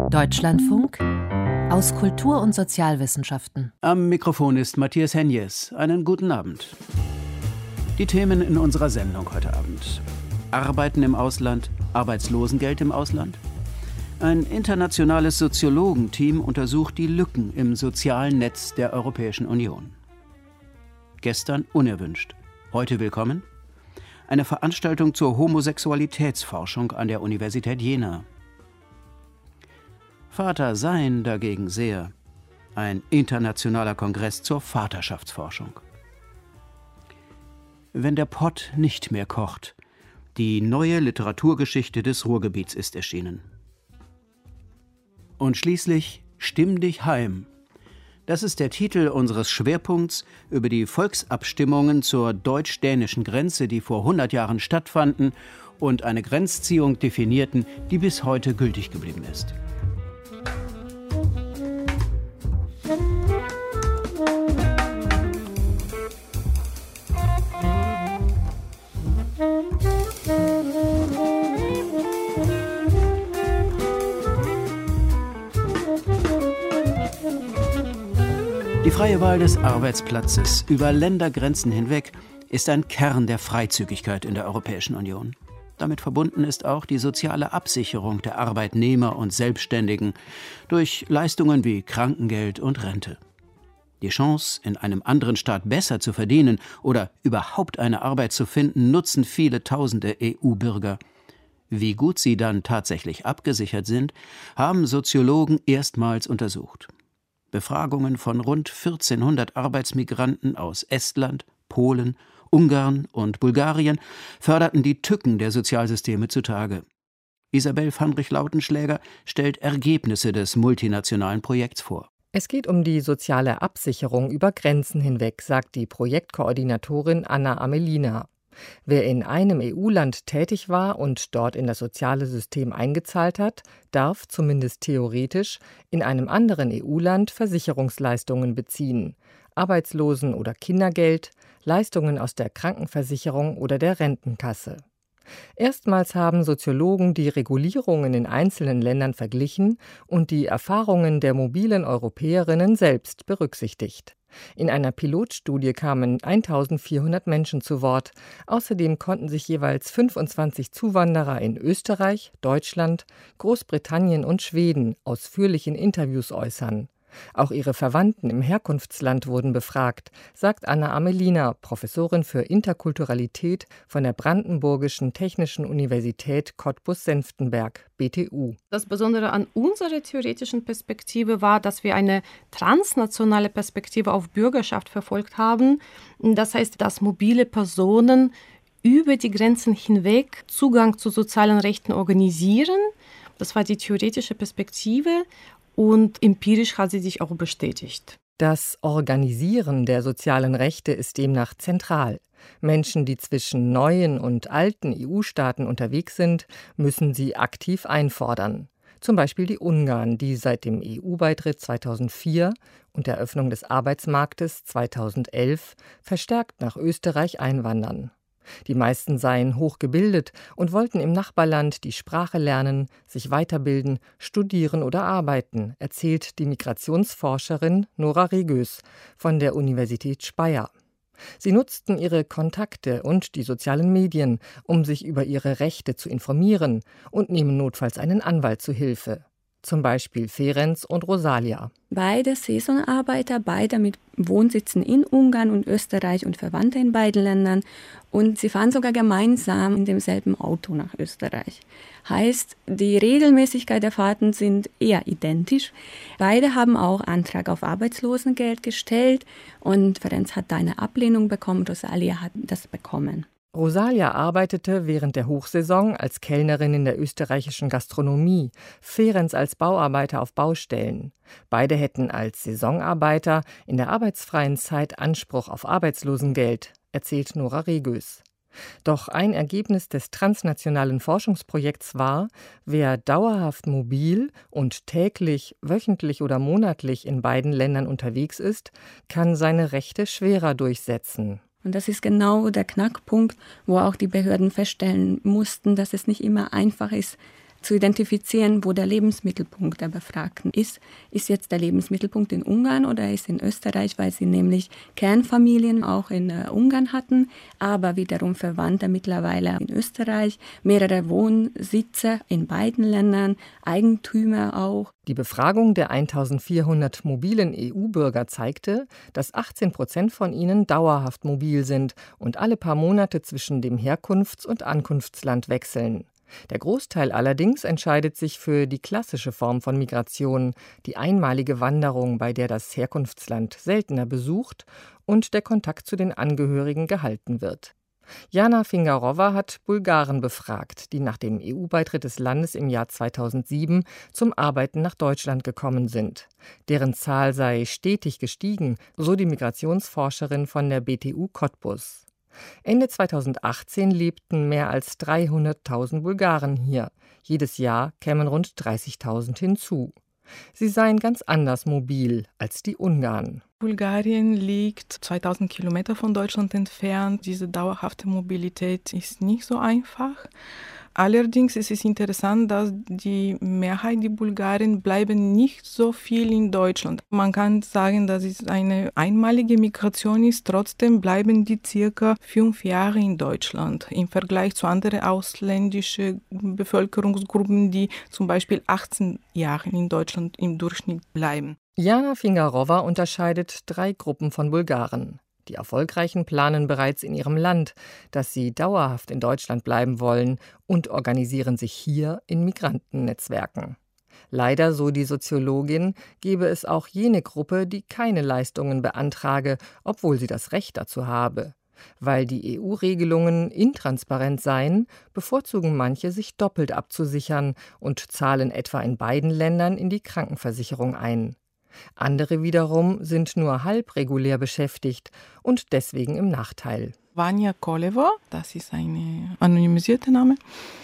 Deutschlandfunk aus Kultur- und Sozialwissenschaften. Am Mikrofon ist Matthias Henjes. Einen guten Abend. Die Themen in unserer Sendung heute Abend: Arbeiten im Ausland, Arbeitslosengeld im Ausland. Ein internationales Soziologenteam untersucht die Lücken im sozialen Netz der Europäischen Union. Gestern unerwünscht, heute willkommen. Eine Veranstaltung zur Homosexualitätsforschung an der Universität Jena. Vater sein dagegen sehr. Ein internationaler Kongress zur Vaterschaftsforschung. Wenn der Pott nicht mehr kocht. Die neue Literaturgeschichte des Ruhrgebiets ist erschienen. Und schließlich Stimm dich heim. Das ist der Titel unseres Schwerpunkts über die Volksabstimmungen zur deutsch-dänischen Grenze, die vor 100 Jahren stattfanden und eine Grenzziehung definierten, die bis heute gültig geblieben ist. Die freie Wahl des Arbeitsplatzes über Ländergrenzen hinweg ist ein Kern der Freizügigkeit in der Europäischen Union. Damit verbunden ist auch die soziale Absicherung der Arbeitnehmer und Selbstständigen durch Leistungen wie Krankengeld und Rente. Die Chance, in einem anderen Staat besser zu verdienen oder überhaupt eine Arbeit zu finden, nutzen viele tausende EU-Bürger. Wie gut sie dann tatsächlich abgesichert sind, haben Soziologen erstmals untersucht. Befragungen von rund 1400 Arbeitsmigranten aus Estland, Polen, Ungarn und Bulgarien förderten die Tücken der Sozialsysteme zutage. Isabel Fandrich-Lautenschläger stellt Ergebnisse des multinationalen Projekts vor. Es geht um die soziale Absicherung über Grenzen hinweg, sagt die Projektkoordinatorin Anna Amelina. Wer in einem EU-Land tätig war und dort in das soziale System eingezahlt hat, darf zumindest theoretisch in einem anderen EU-Land Versicherungsleistungen beziehen, Arbeitslosen- oder Kindergeld, Leistungen aus der Krankenversicherung oder der Rentenkasse. Erstmals haben Soziologen die Regulierungen in einzelnen Ländern verglichen und die Erfahrungen der mobilen Europäerinnen selbst berücksichtigt. In einer Pilotstudie kamen 1400 Menschen zu Wort. Außerdem konnten sich jeweils 25 Zuwanderer in Österreich, Deutschland, Großbritannien und Schweden ausführlich in Interviews äußern. Auch ihre Verwandten im Herkunftsland wurden befragt, sagt Anna Amelina, Professorin für Interkulturalität von der Brandenburgischen Technischen Universität Cottbus-Senftenberg, BTU. Das Besondere an unserer theoretischen Perspektive war, dass wir eine transnationale Perspektive auf Bürgerschaft verfolgt haben. Das heißt, dass mobile Personen über die Grenzen hinweg Zugang zu sozialen Rechten organisieren. Das war die theoretische Perspektive. Und empirisch hat sie sich auch bestätigt. Das Organisieren der sozialen Rechte ist demnach zentral. Menschen, die zwischen neuen und alten EU-Staaten unterwegs sind, müssen sie aktiv einfordern. Zum Beispiel die Ungarn, die seit dem EU-Beitritt 2004 und der Öffnung des Arbeitsmarktes 2011 verstärkt nach Österreich einwandern. Die meisten seien hochgebildet und wollten im Nachbarland die Sprache lernen, sich weiterbilden, studieren oder arbeiten, erzählt die Migrationsforscherin Nora Regös von der Universität Speyer. Sie nutzten ihre Kontakte und die sozialen Medien, um sich über ihre Rechte zu informieren und nehmen notfalls einen Anwalt zu Hilfe. Zum Beispiel Ferenc und Rosalia. Beide Saisonarbeiter, beide mit Wohnsitzen in Ungarn und Österreich und Verwandte in beiden Ländern. Und sie fahren sogar gemeinsam in demselben Auto nach Österreich. Heißt, die Regelmäßigkeit der Fahrten sind eher identisch. Beide haben auch Antrag auf Arbeitslosengeld gestellt und Ferenc hat da eine Ablehnung bekommen, Rosalia hat das bekommen. Rosalia arbeitete während der Hochsaison als Kellnerin in der österreichischen Gastronomie, Ferenc als Bauarbeiter auf Baustellen. Beide hätten als Saisonarbeiter in der arbeitsfreien Zeit Anspruch auf Arbeitslosengeld, erzählt Nora Regös. Doch ein Ergebnis des transnationalen Forschungsprojekts war, wer dauerhaft mobil und täglich, wöchentlich oder monatlich in beiden Ländern unterwegs ist, kann seine Rechte schwerer durchsetzen. Und das ist genau der Knackpunkt, wo auch die Behörden feststellen mussten, dass es nicht immer einfach ist, zu identifizieren, wo der Lebensmittelpunkt der Befragten ist. Ist jetzt der Lebensmittelpunkt in Ungarn oder ist in Österreich, weil sie nämlich Kernfamilien auch in Ungarn hatten, aber wiederum Verwandte mittlerweile in Österreich, mehrere Wohnsitze in beiden Ländern, Eigentümer auch. Die Befragung der 1400 mobilen EU-Bürger zeigte, dass 18% von ihnen dauerhaft mobil sind und alle paar Monate zwischen dem Herkunfts- und Ankunftsland wechseln. Der Großteil allerdings entscheidet sich für die klassische Form von Migration, die einmalige Wanderung, bei der das Herkunftsland seltener besucht und der Kontakt zu den Angehörigen gehalten wird. Jana Fingarova hat Bulgaren befragt, die nach dem EU-Beitritt des Landes im Jahr 2007 zum Arbeiten nach Deutschland gekommen sind. Deren Zahl sei stetig gestiegen, so die Migrationsforscherin von der BTU Cottbus. Ende 2018 lebten mehr als 300.000 Bulgaren hier. Jedes Jahr kämen rund 30.000 hinzu. Sie seien ganz anders mobil als die Ungarn. Bulgarien liegt 2000 Kilometer von Deutschland entfernt. Diese dauerhafte Mobilität ist nicht so einfach. Allerdings ist es interessant, dass die Mehrheit der Bulgaren bleiben nicht so viel in Deutschland. Man kann sagen, dass es eine einmalige Migration ist. Trotzdem bleiben die circa 5 Jahre in Deutschland im Vergleich zu anderen ausländischen Bevölkerungsgruppen, die zum Beispiel 18 Jahre in Deutschland im Durchschnitt bleiben. Jana Fingarova unterscheidet 3 Gruppen von Bulgaren. Die Erfolgreichen planen bereits in ihrem Land, dass sie dauerhaft in Deutschland bleiben wollen und organisieren sich hier in Migrantennetzwerken. Leider, so die Soziologin, gebe es auch jene Gruppe, die keine Leistungen beantrage, obwohl sie das Recht dazu habe. Weil die EU-Regelungen intransparent seien, bevorzugen manche, sich doppelt abzusichern und zahlen etwa in beiden Ländern in die Krankenversicherung ein. Andere wiederum sind nur halb regulär beschäftigt und deswegen im Nachteil. Vanja Koleva, das ist ein anonymisierter Name.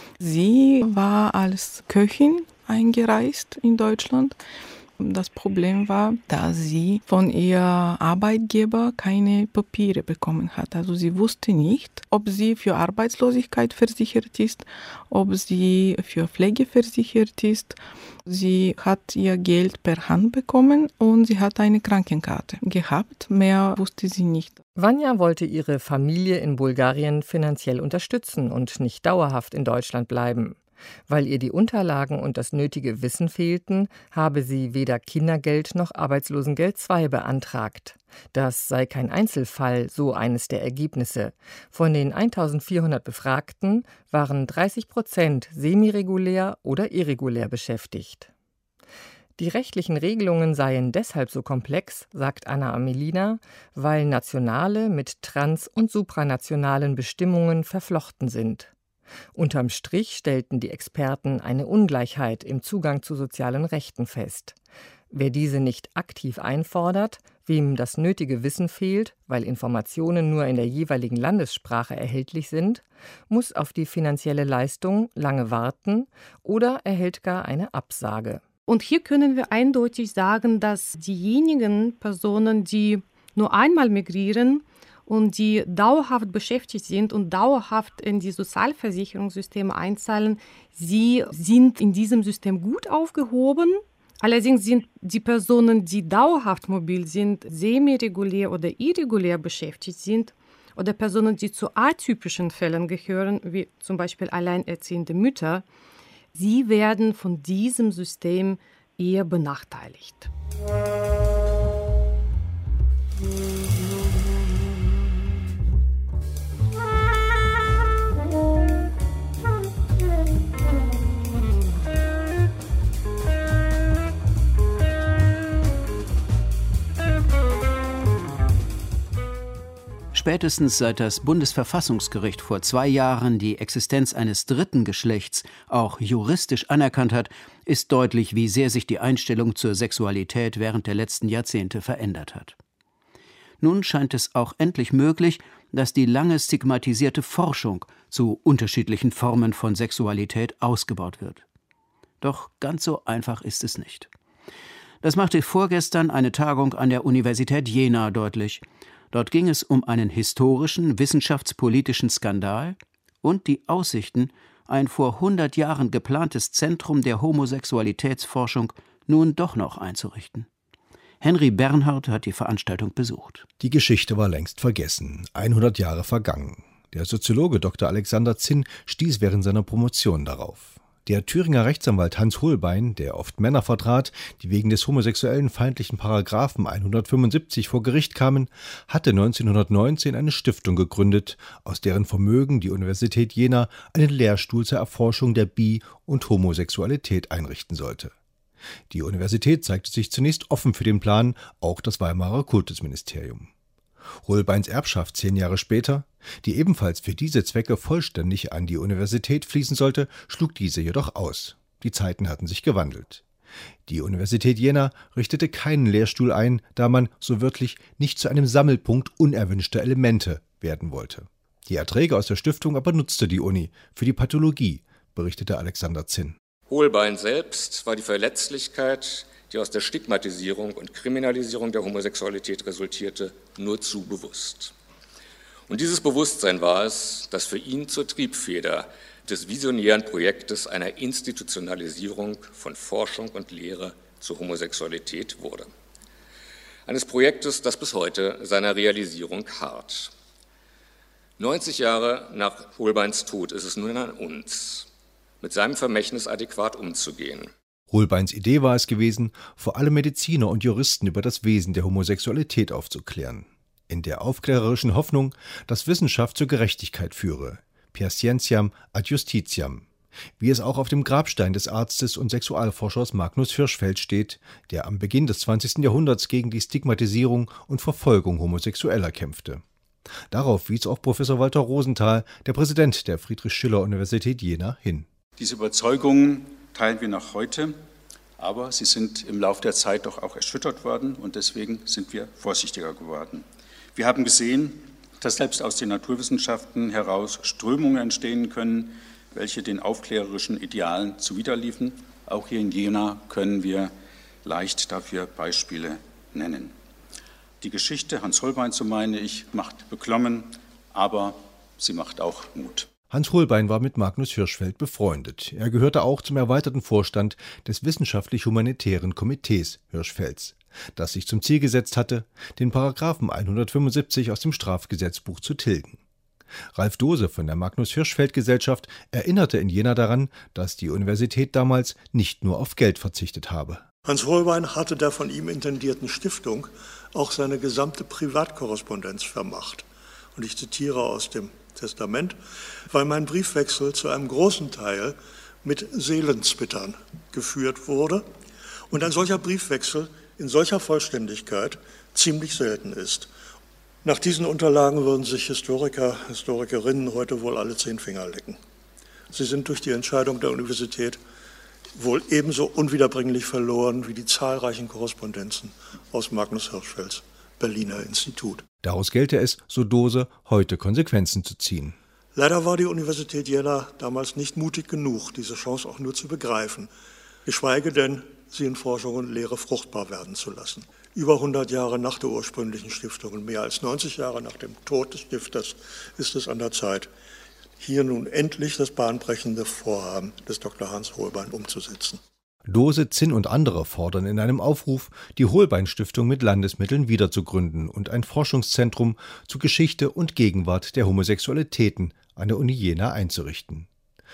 Sie war als Köchin eingereist in Deutschland. Das Problem war, dass sie von ihrem Arbeitgeber keine Papiere bekommen hat. Also sie wusste nicht, ob sie für Arbeitslosigkeit versichert ist, ob sie für Pflege versichert ist. Sie hat ihr Geld per Hand bekommen und sie hat eine Krankenkarte gehabt. Mehr wusste sie nicht. Vanja wollte ihre Familie in Bulgarien finanziell unterstützen und nicht dauerhaft in Deutschland bleiben. Weil ihr die Unterlagen und das nötige Wissen fehlten, habe sie weder Kindergeld noch Arbeitslosengeld II beantragt. Das sei kein Einzelfall, so eines der Ergebnisse. Von den 1400 Befragten waren 30% semiregulär oder irregulär beschäftigt. Die rechtlichen Regelungen seien deshalb so komplex, sagt Anna Amelina, weil nationale mit trans- und supranationalen Bestimmungen verflochten sind. Unterm Strich stellten die Experten eine Ungleichheit im Zugang zu sozialen Rechten fest. Wer diese nicht aktiv einfordert, wem das nötige Wissen fehlt, weil Informationen nur in der jeweiligen Landessprache erhältlich sind, muss auf die finanzielle Leistung lange warten oder erhält gar eine Absage. Und hier können wir eindeutig sagen, dass diejenigen Personen, die nur einmal migrieren, und die dauerhaft beschäftigt sind und dauerhaft in die Sozialversicherungssysteme einzahlen, sie sind in diesem System gut aufgehoben. Allerdings sind die Personen, die dauerhaft mobil sind, semiregulär oder irregulär beschäftigt sind oder Personen, die zu atypischen Fällen gehören, wie zum Beispiel alleinerziehende Mütter, sie werden von diesem System eher benachteiligt. Spätestens seit das Bundesverfassungsgericht vor 2 Jahren die Existenz eines dritten Geschlechts auch juristisch anerkannt hat, ist deutlich, wie sehr sich die Einstellung zur Sexualität während der letzten Jahrzehnte verändert hat. Nun scheint es auch endlich möglich, dass die lange stigmatisierte Forschung zu unterschiedlichen Formen von Sexualität ausgebaut wird. Doch ganz so einfach ist es nicht. Das machte vorgestern eine Tagung an der Universität Jena deutlich. Dort ging es um einen historischen, wissenschaftspolitischen Skandal und die Aussichten ein vor 100 Jahren geplantes Zentrum der Homosexualitätsforschung nun doch noch einzurichten. Henry Bernhard hat die Veranstaltung besucht. Die Geschichte war längst vergessen, 100 Jahre vergangen. Der Soziologe Dr. Alexander Zinn stieß während seiner Promotion darauf. Der Thüringer Rechtsanwalt Hans Holbein, der oft Männer vertrat, die wegen des homosexuellen feindlichen Paragraphen 175 vor Gericht kamen, hatte 1919 eine Stiftung gegründet, aus deren Vermögen die Universität Jena einen Lehrstuhl zur Erforschung der Bi- und Homosexualität einrichten sollte. Die Universität zeigte sich zunächst offen für den Plan, auch das Weimarer Kultusministerium. Holbeins Erbschaft 10 Jahre später, die ebenfalls für diese Zwecke vollständig an die Universität fließen sollte, schlug diese jedoch aus. Die Zeiten hatten sich gewandelt. Die Universität Jena richtete keinen Lehrstuhl ein, da man, so wörtlich, nicht zu einem Sammelpunkt unerwünschter Elemente werden wollte. Die Erträge aus der Stiftung aber nutzte die Uni für die Pathologie, berichtete Alexander Zinn. Holbein selbst war die Verletzlichkeit, die aus der Stigmatisierung und Kriminalisierung der Homosexualität resultierte, nur zu bewusst. Und dieses Bewusstsein war es, das für ihn zur Triebfeder des visionären Projektes einer Institutionalisierung von Forschung und Lehre zur Homosexualität wurde. Eines Projektes, das bis heute seiner Realisierung harrt. 90 Jahre nach Holbeins Tod ist es nun an uns, mit seinem Vermächtnis adäquat umzugehen. Holbeins Idee war es gewesen, vor allem Mediziner und Juristen über das Wesen der Homosexualität aufzuklären. In der aufklärerischen Hoffnung, dass Wissenschaft zur Gerechtigkeit führe. Per scientiam ad justitiam. Wie es auch auf dem Grabstein des Arztes und Sexualforschers Magnus Hirschfeld steht, der am Beginn des 20. Jahrhunderts gegen die Stigmatisierung und Verfolgung Homosexueller kämpfte. Darauf wies auch Professor Walter Rosenthal, der Präsident der Friedrich-Schiller-Universität Jena, hin. Diese Überzeugungen teilen wir noch heute, aber sie sind im Laufe der Zeit doch auch erschüttert worden und deswegen sind wir vorsichtiger geworden. Wir haben gesehen, dass selbst aus den Naturwissenschaften heraus Strömungen entstehen können, welche den aufklärerischen Idealen zuwiderliefen. Auch hier in Jena können wir leicht dafür Beispiele nennen. Die Geschichte Hans Holbein, so meine ich, macht beklommen, aber sie macht auch Mut. Hans Holbein war mit Magnus Hirschfeld befreundet. Er gehörte auch zum erweiterten Vorstand des Wissenschaftlich-Humanitären Komitees Hirschfelds, das sich zum Ziel gesetzt hatte, den Paragraphen 175 aus dem Strafgesetzbuch zu tilgen. Ralf Dose von der Magnus-Hirschfeld-Gesellschaft erinnerte in Jena daran, dass die Universität damals nicht nur auf Geld verzichtet habe. Hans Holbein hatte der von ihm intendierten Stiftung auch seine gesamte Privatkorrespondenz vermacht. Und ich zitiere aus dem Testament, weil mein Briefwechsel zu einem großen Teil mit Seelenzwittern geführt wurde und ein solcher Briefwechsel in solcher Vollständigkeit ziemlich selten ist. Nach diesen Unterlagen würden sich Historiker, Historikerinnen heute wohl alle 10 Finger lecken. Sie sind durch die Entscheidung der Universität wohl ebenso unwiederbringlich verloren wie die zahlreichen Korrespondenzen aus Magnus Hirschfelds Berliner Institut. Daraus gelte es, so Dose, heute Konsequenzen zu ziehen. Leider war die Universität Jena damals nicht mutig genug, diese Chance auch nur zu begreifen, geschweige denn, sie in Forschung und Lehre fruchtbar werden zu lassen. Über 100 Jahre nach der ursprünglichen Stiftung und mehr als 90 Jahre nach dem Tod des Stifters ist es an der Zeit, hier nun endlich das bahnbrechende Vorhaben des Dr. Hans Holbein umzusetzen. Dose, Zinn und andere fordern in einem Aufruf, die Holbein-Stiftung mit Landesmitteln wiederzugründen und ein Forschungszentrum zu Geschichte und Gegenwart der Homosexualitäten an der Uni Jena einzurichten.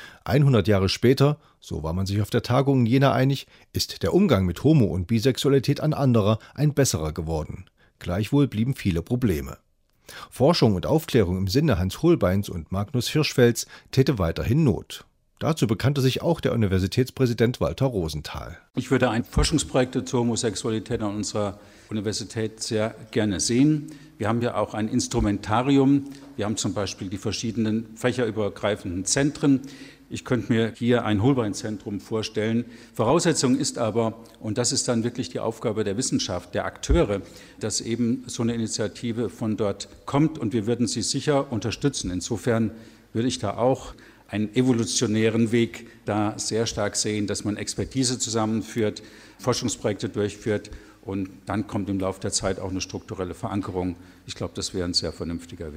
100 Jahre später, so war man sich auf der Tagung in Jena einig, ist der Umgang mit Homo- und Bisexualität an anderer ein besserer geworden. Gleichwohl blieben viele Probleme. Forschung und Aufklärung im Sinne Hans Holbeins und Magnus Hirschfelds täte weiterhin Not. Dazu bekannte sich auch der Universitätspräsident Walter Rosenthal. Ich würde ein Forschungsprojekt zur Homosexualität an unserer Universität sehr gerne sehen. Wir haben ja auch ein Instrumentarium. Wir haben zum Beispiel die verschiedenen fächerübergreifenden Zentren. Ich könnte mir hier ein Holbein-Zentrum vorstellen. Voraussetzung ist aber, und das ist dann wirklich die Aufgabe der Wissenschaft, der Akteure, dass eben so eine Initiative von dort kommt und wir würden sie sicher unterstützen. Insofern würde ich da auch einen evolutionären Weg da sehr stark sehen, dass man Expertise zusammenführt, Forschungsprojekte durchführt und dann kommt im Laufe der Zeit auch eine strukturelle Verankerung. Ich glaube, das wäre ein sehr vernünftiger Weg.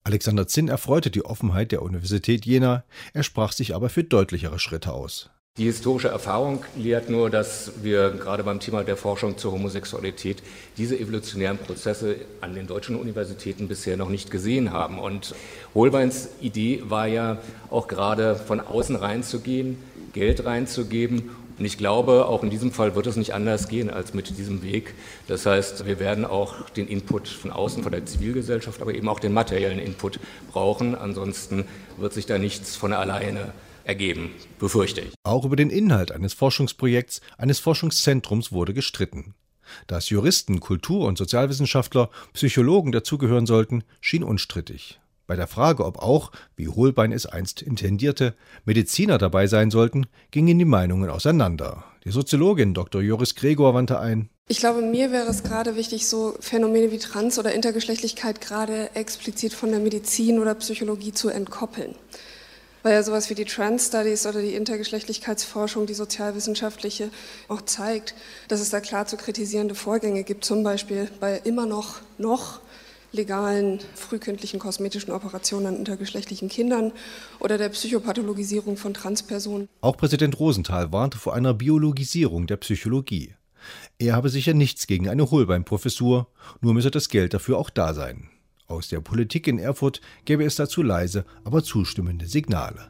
Alexander Zinn erfreute die Offenheit der Universität Jena, er sprach sich aber für deutlichere Schritte aus. Die historische Erfahrung lehrt nur, dass wir gerade beim Thema der Forschung zur Homosexualität diese evolutionären Prozesse an den deutschen Universitäten bisher noch nicht gesehen haben. Und Holbeins Idee war ja auch gerade von außen reinzugehen, Geld reinzugeben. Und ich glaube, auch in diesem Fall wird es nicht anders gehen als mit diesem Weg. Das heißt, wir werden auch den Input von außen, von der Zivilgesellschaft, aber eben auch den materiellen Input brauchen. Ansonsten wird sich da nichts von alleine ergeben, befürchte ich. Auch über den Inhalt eines Forschungsprojekts, eines Forschungszentrums wurde gestritten. Dass Juristen, Kultur- und Sozialwissenschaftler, Psychologen dazugehören sollten, schien unstrittig. Bei der Frage, ob auch, wie Holbein es einst intendierte, Mediziner dabei sein sollten, gingen die Meinungen auseinander. Die Soziologin Dr. Joris Gregor wandte ein: Ich glaube, mir wäre es gerade wichtig, so Phänomene wie Trans- oder Intergeschlechtlichkeit gerade explizit von der Medizin oder Psychologie zu entkoppeln. Weil ja sowas wie die Trans-Studies oder die Intergeschlechtlichkeitsforschung, die sozialwissenschaftliche, auch zeigt, dass es da klar zu kritisierende Vorgänge gibt, zum Beispiel bei immer noch legalen frühkindlichen kosmetischen Operationen an intergeschlechtlichen Kindern oder der Psychopathologisierung von Transpersonen. Auch Präsident Rosenthal warnte vor einer Biologisierung der Psychologie. Er habe sicher nichts gegen eine Holbein-Professur, nur müsse das Geld dafür auch da sein. Aus der Politik in Erfurt gäbe es dazu leise, aber zustimmende Signale.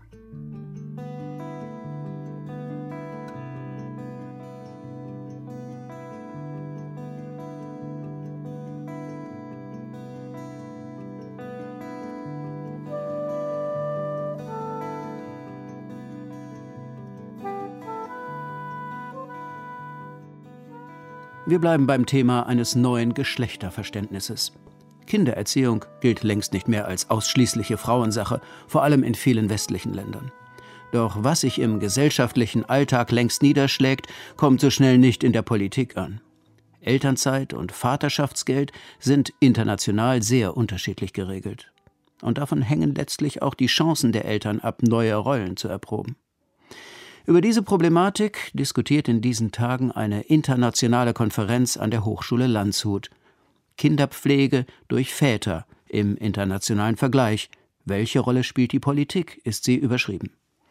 Wir bleiben beim Thema eines neuen Geschlechterverständnisses. Kindererziehung gilt längst nicht mehr als ausschließliche Frauensache, vor allem in vielen westlichen Ländern. Doch was sich im gesellschaftlichen Alltag längst niederschlägt, kommt so schnell nicht in der Politik an. Elternzeit und Vaterschaftsgeld sind international sehr unterschiedlich geregelt. Und davon hängen letztlich auch die Chancen der Eltern ab, neue Rollen zu erproben. Über diese Problematik diskutiert in diesen Tagen eine internationale Konferenz an der Hochschule Landshut. Kinderpflege durch Väter im internationalen Vergleich. Welche Rolle spielt die Politik, ist sie überschrieben.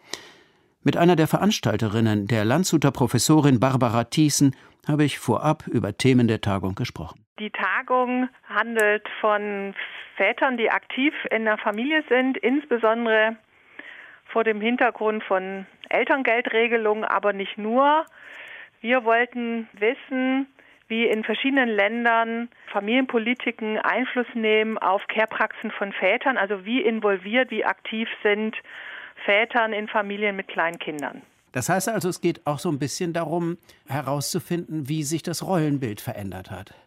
Mit einer der Veranstalterinnen, der Landshuter Professorin Barbara Thiessen, habe ich vorab über Themen der Tagung gesprochen. Die Tagung handelt von Vätern, die aktiv in der Familie sind, insbesondere vor dem Hintergrund von Elterngeldregelungen, aber nicht nur. Wir wollten wissen, wie in verschiedenen Ländern Familienpolitiken Einfluss nehmen auf Care-Praxen von Vätern, also wie involviert, wie aktiv sind Vätern in Familien mit kleinen Kindern. Das heißt also, es geht auch so ein bisschen darum, herauszufinden, wie sich das Rollenbild verändert hat.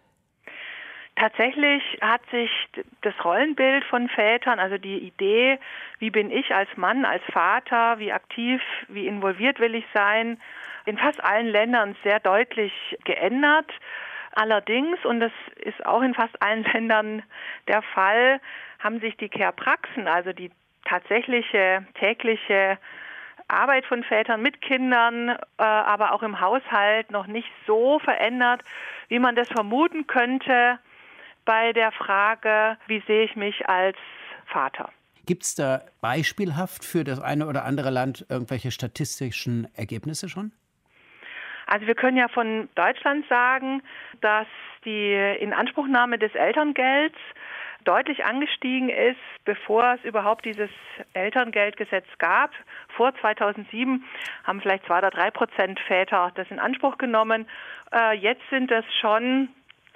Tatsächlich hat sich das Rollenbild von Vätern, also die Idee, wie bin ich als Mann, als Vater, wie aktiv, wie involviert will ich sein, in fast allen Ländern sehr deutlich geändert. Allerdings, und das ist auch in fast allen Ländern der Fall, haben sich die Care-Praxen, also die tatsächliche tägliche Arbeit von Vätern mit Kindern, aber auch im Haushalt noch nicht so verändert, wie man das vermuten könnte bei der Frage, wie sehe ich mich als Vater. Gibt es da beispielhaft für das eine oder andere Land irgendwelche statistischen Ergebnisse schon? Also wir können ja von Deutschland sagen, dass die Inanspruchnahme des Elterngelds deutlich angestiegen ist, bevor es überhaupt dieses Elterngeldgesetz gab. Vor 2007 haben vielleicht 2 oder 3% Väter das in Anspruch genommen. Jetzt sind es schon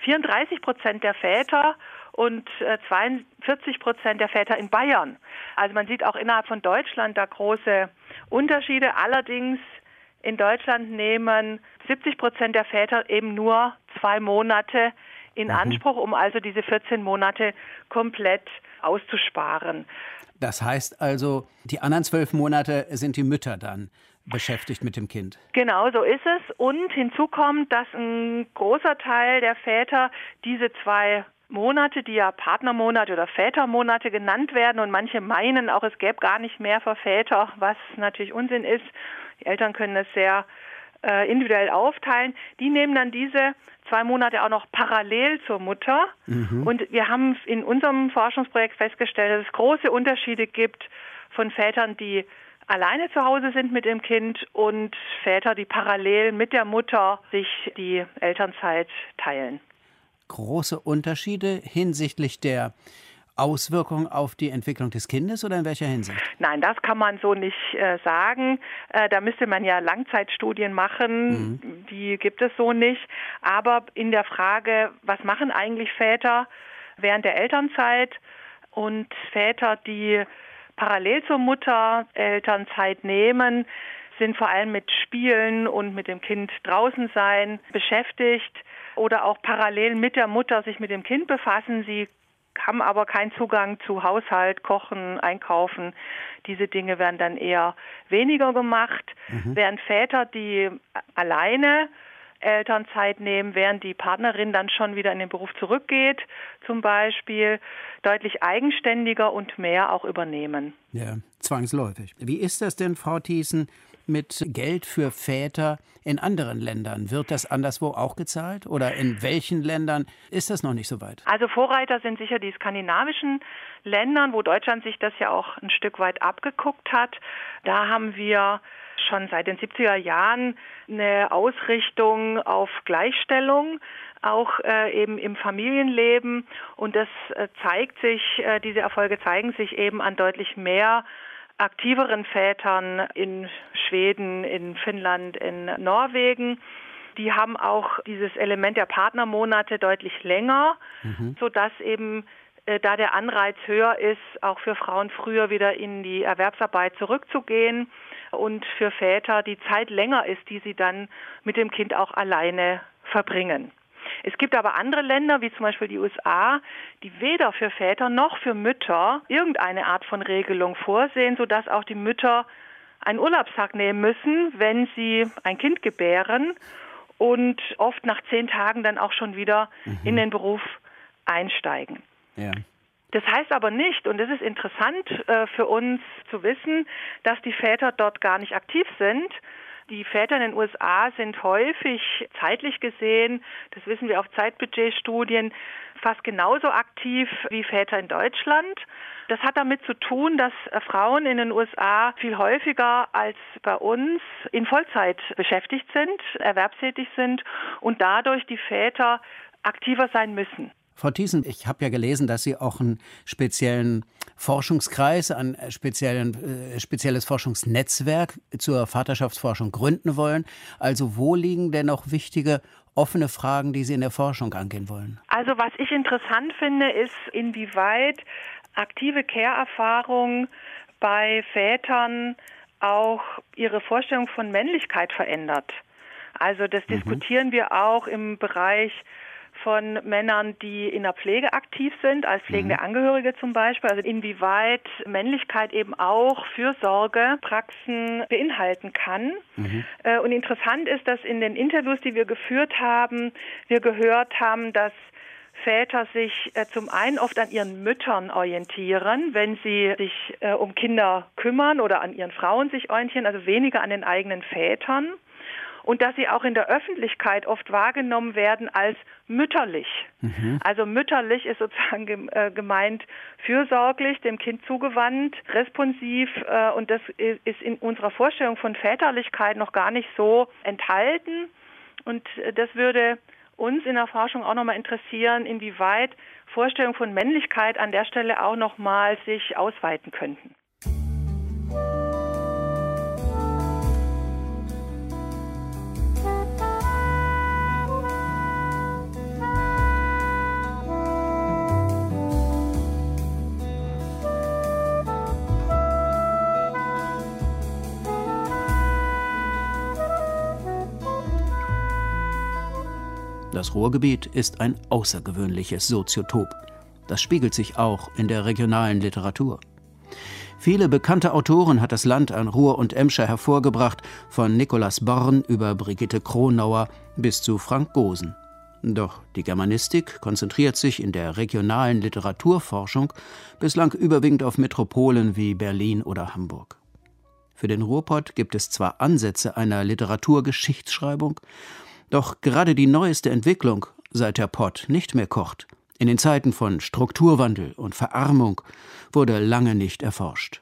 34% der Väter und 42% der Väter in Bayern. Also man sieht auch innerhalb von Deutschland da große Unterschiede. Allerdings in Deutschland nehmen 70% der Väter eben nur 2 Monate in Anspruch, um also diese 14 Monate komplett auszusparen. Das heißt also, die anderen 12 Monate sind die Mütter dann beschäftigt mit dem Kind. Genau, so ist es. Und hinzu kommt, dass ein großer Teil der Väter diese 2 Monate, die ja Partnermonate oder Vätermonate genannt werden, und manche meinen auch, es gäbe gar nicht mehr für Väter, was natürlich Unsinn ist. Die Eltern können es sehr individuell aufteilen, die nehmen dann diese 2 Monate auch noch parallel zur Mutter. Und wir haben in unserem Forschungsprojekt festgestellt, dass es große Unterschiede gibt von Vätern, die alleine zu Hause sind mit dem Kind und Väter, die parallel mit der Mutter sich die Elternzeit teilen. Große Unterschiede hinsichtlich der Auswirkungen auf die Entwicklung des Kindes oder in welcher Hinsicht? Nein, das kann man so nicht sagen. Da müsste man ja Langzeitstudien machen. Die gibt es so nicht. Aber in der Frage, was machen eigentlich Väter während der Elternzeit und Väter, die parallel zur Mutter Elternzeit nehmen, sind vor allem mit Spielen und mit dem Kind draußen sein beschäftigt oder auch parallel mit der Mutter sich mit dem Kind befassen. Sie haben aber keinen Zugang zu Haushalt, Kochen, Einkaufen. Diese Dinge werden dann eher weniger gemacht. Während Väter, die alleine Elternzeit nehmen, während die Partnerin dann schon wieder in den Beruf zurückgeht, zum Beispiel, deutlich eigenständiger und mehr auch übernehmen. Ja, zwangsläufig. Wie ist das denn, Frau Thiessen, mit Geld für Väter in anderen Ländern? Wird das anderswo auch gezahlt? Oder in welchen Ländern ist das noch nicht so weit? Also Vorreiter sind sicher die skandinavischen Länder, wo Deutschland sich das ja auch ein Stück weit abgeguckt hat. Da haben wir schon seit den 70er Jahren eine Ausrichtung auf Gleichstellung, auch eben im Familienleben. Und das zeigt sich, diese Erfolge zeigen sich eben an deutlich mehr aktiveren Vätern in Schweden, in Finnland, in Norwegen. Die haben auch dieses Element der Partnermonate deutlich länger, sodass eben da der Anreiz höher ist, auch für Frauen früher wieder in die Erwerbsarbeit zurückzugehen und für Väter die Zeit länger ist, die sie dann mit dem Kind auch alleine verbringen. Es gibt aber andere Länder, wie zum Beispiel die USA, die weder für Väter noch für Mütter irgendeine Art von Regelung vorsehen, sodass auch die Mütter einen Urlaubstag nehmen müssen, wenn sie ein Kind gebären und oft nach 10 Tagen dann auch schon wieder in den Beruf einsteigen. Ja. Das heißt aber nicht, und das ist interessant für uns zu wissen, dass die Väter dort gar nicht aktiv sind. Die Väter in den USA sind häufig zeitlich gesehen, das wissen wir auf Zeitbudgetstudien, fast genauso aktiv wie Väter in Deutschland. Das hat damit zu tun, dass Frauen in den USA viel häufiger als bei uns in Vollzeit beschäftigt sind, erwerbstätig sind und dadurch die Väter aktiver sein müssen. Frau Thiessen, ich habe ja gelesen, dass Sie auch einen speziellen Forschungskreis, ein spezielles Forschungsnetzwerk zur Vaterschaftsforschung gründen wollen. Also wo liegen denn noch wichtige offene Fragen, die Sie in der Forschung angehen wollen? Also was ich interessant finde, ist, inwieweit aktive Care-Erfahrung bei Vätern auch ihre Vorstellung von Männlichkeit verändert. Also das diskutieren wir auch im Bereich von Männern, die in der Pflege aktiv sind, als pflegende Angehörige zum Beispiel. Also inwieweit Männlichkeit eben auch Fürsorgepraxen beinhalten kann. Und interessant ist, dass in den Interviews, die wir geführt haben, wir gehört haben, dass Väter sich zum einen oft an ihren Müttern orientieren, wenn sie sich um Kinder kümmern oder an ihren Frauen sich orientieren, also weniger an den eigenen Vätern. Und dass sie auch in der Öffentlichkeit oft wahrgenommen werden als mütterlich. Also mütterlich ist sozusagen gemeint fürsorglich, dem Kind zugewandt, responsiv. Und das ist in unserer Vorstellung von Väterlichkeit noch gar nicht so enthalten. Und das würde uns in der Forschung auch nochmal interessieren, inwieweit Vorstellungen von Männlichkeit an der Stelle auch nochmal sich ausweiten könnten. Das Ruhrgebiet ist ein außergewöhnliches Soziotop. Das spiegelt sich auch in der regionalen Literatur. Viele bekannte Autoren hat das Land an Ruhr und Emscher hervorgebracht, von Nikolaus Born über Brigitte Kronauer bis zu Frank Gosen. Doch die Germanistik konzentriert sich in der regionalen Literaturforschung bislang überwiegend auf Metropolen wie Berlin oder Hamburg. Für den Ruhrpott gibt es zwar Ansätze einer Literaturgeschichtsschreibung, doch gerade die neueste Entwicklung, seit der Pott nicht mehr kocht, in den Zeiten von Strukturwandel und Verarmung, wurde lange nicht erforscht.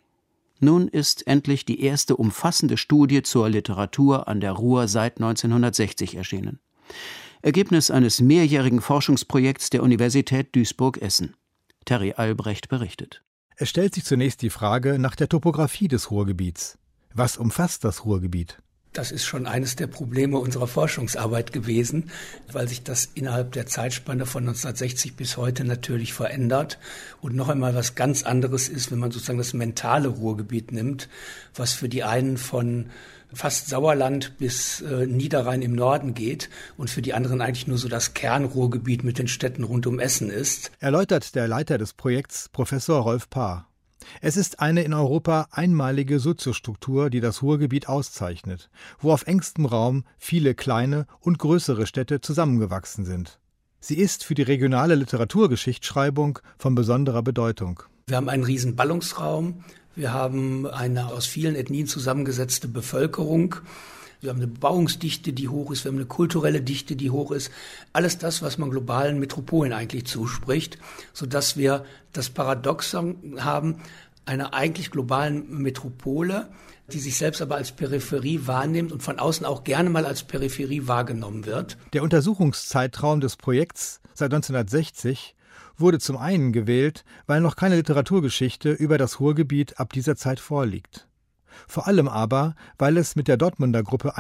Nun ist endlich die erste umfassende Studie zur Literatur an der Ruhr seit 1960 erschienen. Ergebnis eines mehrjährigen Forschungsprojekts der Universität Duisburg-Essen. Terry Albrecht berichtet. Es stellt sich zunächst die Frage nach der Topographie des Ruhrgebiets. Was umfasst das Ruhrgebiet? Das ist schon eines der Probleme unserer Forschungsarbeit gewesen, weil sich das innerhalb der Zeitspanne von 1960 bis heute natürlich verändert und noch einmal was ganz anderes ist, wenn man sozusagen das mentale Ruhrgebiet nimmt, was für die einen von fast Sauerland bis Niederrhein im Norden geht und für die anderen eigentlich nur so das Kernruhrgebiet mit den Städten rund um Essen ist. Erläutert der Leiter des Projekts, Professor Rolf Paar. Es ist eine in Europa einmalige Soziostruktur, die das Ruhrgebiet auszeichnet, wo auf engstem Raum viele kleine und größere Städte zusammengewachsen sind. Sie ist für die regionale Literaturgeschichtsschreibung von besonderer Bedeutung. Wir haben einen riesen Ballungsraum, wir haben eine aus vielen Ethnien zusammengesetzte Bevölkerung, wir haben eine Bebauungsdichte, die hoch ist, wir haben eine kulturelle Dichte, die hoch ist. Alles das, was man globalen Metropolen eigentlich zuspricht, sodass wir das Paradoxon haben, einer eigentlich globalen Metropole, die sich selbst aber als Peripherie wahrnimmt und von außen auch gerne mal als Peripherie wahrgenommen wird. Der Untersuchungszeitraum des Projekts seit 1960 wurde zum einen gewählt, weil noch keine Literaturgeschichte über das Ruhrgebiet ab dieser Zeit vorliegt. Vor allem aber, weil es mit der Dortmunder Gruppe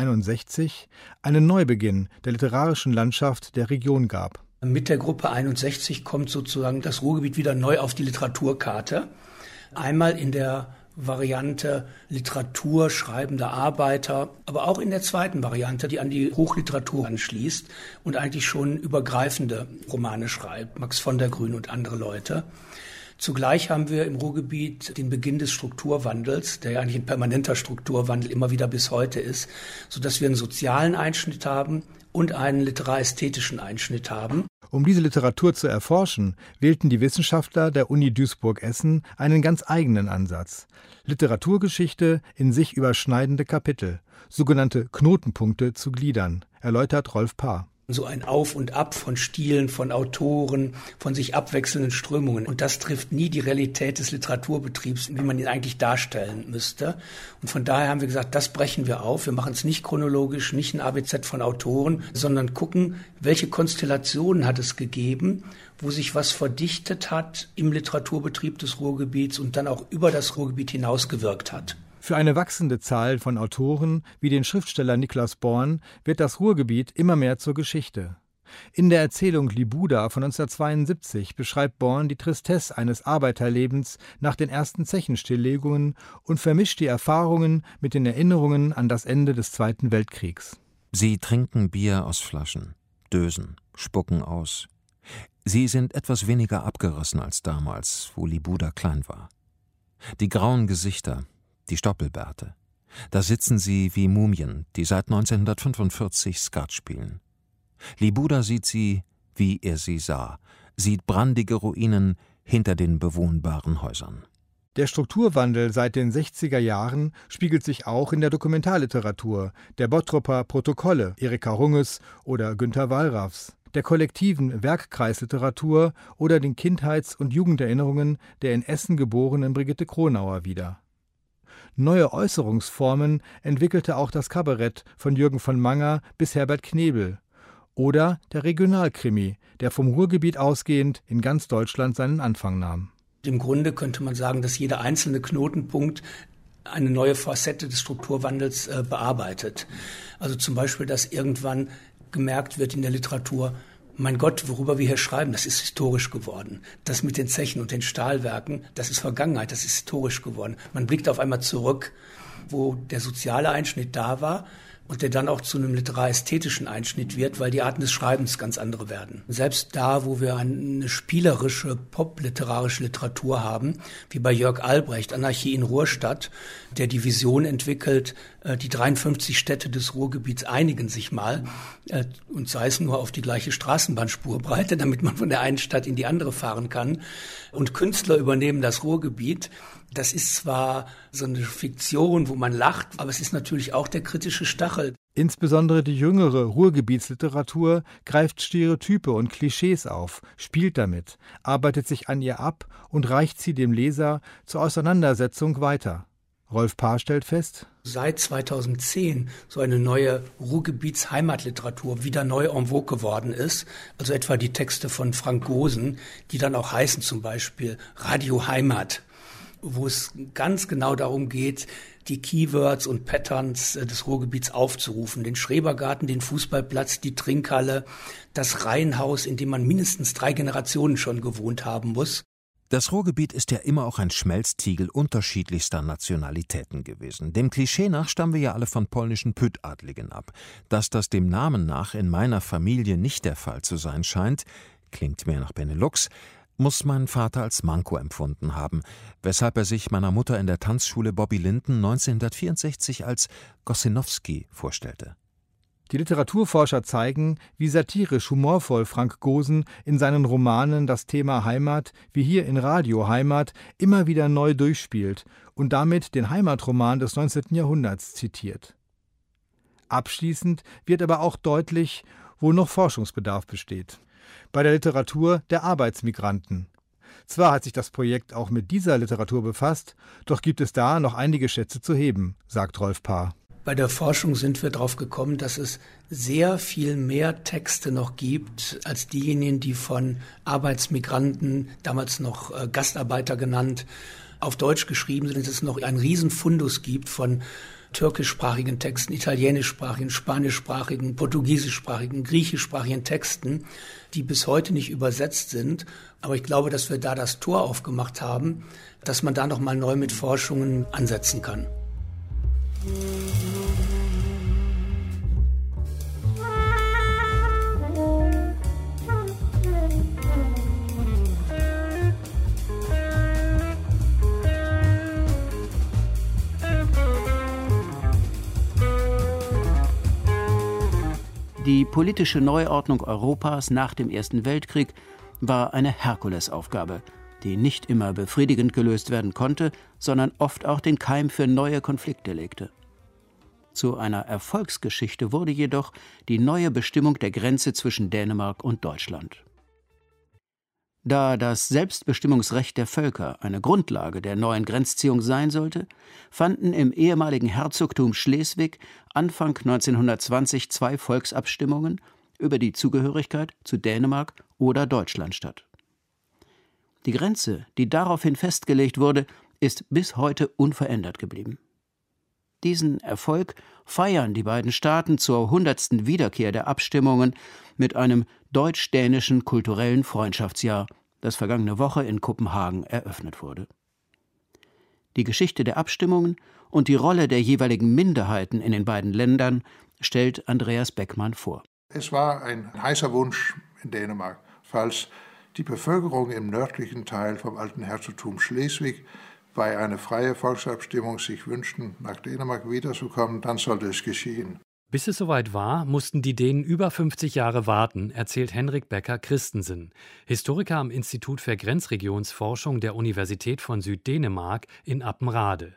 61 einen Neubeginn der literarischen Landschaft der Region gab. Mit der Gruppe 61 kommt sozusagen das Ruhrgebiet wieder neu auf die Literaturkarte. Einmal in der Variante Literatur schreibender Arbeiter, aber auch in der zweiten Variante, die an die Hochliteratur anschließt und eigentlich schon übergreifende Romane schreibt, Max von der Grün und andere Leute. Zugleich haben wir im Ruhrgebiet den Beginn des Strukturwandels, der ja eigentlich ein permanenter Strukturwandel immer wieder bis heute ist, sodass wir einen sozialen Einschnitt haben und einen literästhetischen Einschnitt haben. Um diese Literatur zu erforschen, wählten die Wissenschaftler der Uni Duisburg-Essen einen ganz eigenen Ansatz. Literaturgeschichte in sich überschneidende Kapitel, sogenannte Knotenpunkte zu gliedern, erläutert Rolf Paar. So ein Auf und Ab von Stilen, von Autoren, von sich abwechselnden Strömungen. Und das trifft nie die Realität des Literaturbetriebs, wie man ihn eigentlich darstellen müsste. Und von daher haben wir gesagt, das brechen wir auf. Wir machen es nicht chronologisch, nicht ein ABZ von Autoren, sondern gucken, welche Konstellationen hat es gegeben, wo sich was verdichtet hat im Literaturbetrieb des Ruhrgebiets und dann auch über das Ruhrgebiet hinaus gewirkt hat. Für eine wachsende Zahl von Autoren wie den Schriftsteller Niklas Born wird das Ruhrgebiet immer mehr zur Geschichte. In der Erzählung Libuda von 1972 beschreibt Born die Tristesse eines Arbeiterlebens nach den ersten Zechenstilllegungen und vermischt die Erfahrungen mit den Erinnerungen an das Ende des Zweiten Weltkriegs. Sie trinken Bier aus Flaschen, dösen, spucken aus. Sie sind etwas weniger abgerissen als damals, wo Libuda klein war. Die grauen Gesichter, die Stoppelbärte. Da sitzen sie wie Mumien, die seit 1945 Skat spielen. Libuda sieht sie, wie er sie sah, sieht brandige Ruinen hinter den bewohnbaren Häusern. Der Strukturwandel seit den 60er Jahren spiegelt sich auch in der Dokumentarliteratur, der Bottroper Protokolle Erika Runges oder Günter Wallraffs, der kollektiven Werkkreisliteratur oder den Kindheits- und Jugenderinnerungen der in Essen geborenen Brigitte Kronauer wider. Neue Äußerungsformen entwickelte auch das Kabarett von Jürgen von Manger bis Herbert Knebel oder der Regionalkrimi, der vom Ruhrgebiet ausgehend in ganz Deutschland seinen Anfang nahm. Im Grunde könnte man sagen, dass jeder einzelne Knotenpunkt eine neue Facette des Strukturwandels bearbeitet. Also zum Beispiel, dass irgendwann gemerkt wird in der Literatur, mein Gott, worüber wir hier schreiben, das ist historisch geworden. Das mit den Zechen und den Stahlwerken, das ist Vergangenheit, das ist historisch geworden. Man blickt auf einmal zurück, wo der soziale Einschnitt da war und der dann auch zu einem literästhetischen Einschnitt wird, weil die Arten des Schreibens ganz andere werden. Selbst da, wo wir eine spielerische, popliterarische Literatur haben, wie bei Jörg Albrecht, Anarchie in Ruhrstadt, der die Vision entwickelt, die 53 Städte des Ruhrgebiets einigen sich mal, und sei es nur auf die gleiche Straßenbahnspurbreite, damit man von der einen Stadt in die andere fahren kann. Und Künstler übernehmen das Ruhrgebiet. Das ist zwar so eine Fiktion, wo man lacht, aber es ist natürlich auch der kritische Stachel. Insbesondere die jüngere Ruhrgebietsliteratur greift Stereotype und Klischees auf, spielt damit, arbeitet sich an ihr ab und reicht sie dem Leser zur Auseinandersetzung weiter. Rolf Paar stellt fest: Seit 2010 so eine neue Ruhrgebietsheimatliteratur wieder neu en vogue geworden ist. Also etwa die Texte von Frank Gosen, die dann auch heißen zum Beispiel Radio Heimat, wo es ganz genau darum geht, die Keywords und Patterns des Ruhrgebiets aufzurufen. Den Schrebergarten, den Fußballplatz, die Trinkhalle, das Reihenhaus, in dem man mindestens 3 Generationen schon gewohnt haben muss. Das Ruhrgebiet ist ja immer auch ein Schmelztiegel unterschiedlichster Nationalitäten gewesen. Dem Klischee nach stammen wir ja alle von polnischen Püttadligen ab. Dass das dem Namen nach in meiner Familie nicht der Fall zu sein scheint, klingt mehr nach Benelux, muss mein Vater als Manko empfunden haben, weshalb er sich meiner Mutter in der Tanzschule Bobby Linden 1964 als Gossinowski vorstellte. Die Literaturforscher zeigen, wie satirisch humorvoll Frank Gosen in seinen Romanen das Thema Heimat, wie hier in Radio Heimat, immer wieder neu durchspielt und damit den Heimatroman des 19. Jahrhunderts zitiert. Abschließend wird aber auch deutlich, wo noch Forschungsbedarf besteht: bei der Literatur der Arbeitsmigranten. Zwar hat sich das Projekt auch mit dieser Literatur befasst, doch gibt es da noch einige Schätze zu heben, sagt Rolf Paar. Bei der Forschung sind wir darauf gekommen, dass es sehr viel mehr Texte noch gibt als diejenigen, die von Arbeitsmigranten, damals noch Gastarbeiter genannt, auf Deutsch geschrieben sind. Dass es noch einen Riesenfundus gibt von türkischsprachigen Texten, italienischsprachigen, spanischsprachigen, portugiesischsprachigen, griechischsprachigen Texten, die bis heute nicht übersetzt sind. Aber ich glaube, dass wir da das Tor aufgemacht haben, dass man da noch mal neu mit Forschungen ansetzen kann. Die politische Neuordnung Europas nach dem Ersten Weltkrieg war eine Herkulesaufgabe, die nicht immer befriedigend gelöst werden konnte, sondern oft auch den Keim für neue Konflikte legte. Zu einer Erfolgsgeschichte wurde jedoch die neue Bestimmung der Grenze zwischen Dänemark und Deutschland. Da das Selbstbestimmungsrecht der Völker eine Grundlage der neuen Grenzziehung sein sollte, fanden im ehemaligen Herzogtum Schleswig Anfang 1920 2 Volksabstimmungen über die Zugehörigkeit zu Dänemark oder Deutschland statt. Die Grenze, die daraufhin festgelegt wurde, ist bis heute unverändert geblieben. Diesen Erfolg feiern die beiden Staaten zur 100. Wiederkehr der Abstimmungen mit einem deutsch-dänischen kulturellen Freundschaftsjahr, das vergangene Woche in Kopenhagen eröffnet wurde. Die Geschichte der Abstimmungen und die Rolle der jeweiligen Minderheiten in den beiden Ländern stellt Andreas Beckmann vor. Es war ein heißer Wunsch in Dänemark, falls die Bevölkerung im nördlichen Teil vom alten Herzogtum Schleswig bei einer freien Volksabstimmung sich wünschten, nach Dänemark wiederzukommen, dann sollte es geschehen. Bis es soweit war, mussten die Dänen über 50 Jahre warten, erzählt Henrik Becker Christensen, Historiker am Institut für Grenzregionsforschung der Universität von Süddänemark in Appenrade.